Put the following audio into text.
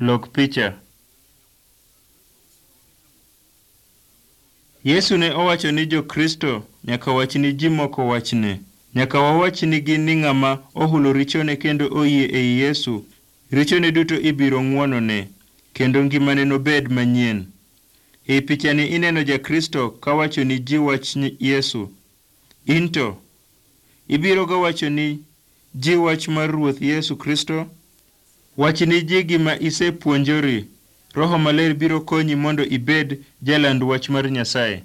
Lok picha. Yesu ne owacho ni Jo-Kristo nyaka wach ni ji moko wachne. Nyaka wawach nigi ni ng'ama ohulo richone kendo oyie ei Yesu, richone duto ibiro ng'wonone, kendo ngimane nobed manyien. Ei pichani ineno Ja-Kristo kawacho ni ji wach Yesu. Into ibiro ga wacho ni ji wach mar Ruoth Yesu Kristo. Wach ni ji gima isepuonjori. Roho Maler biro konyi mondo ibed jaland wach mar Nyasaye.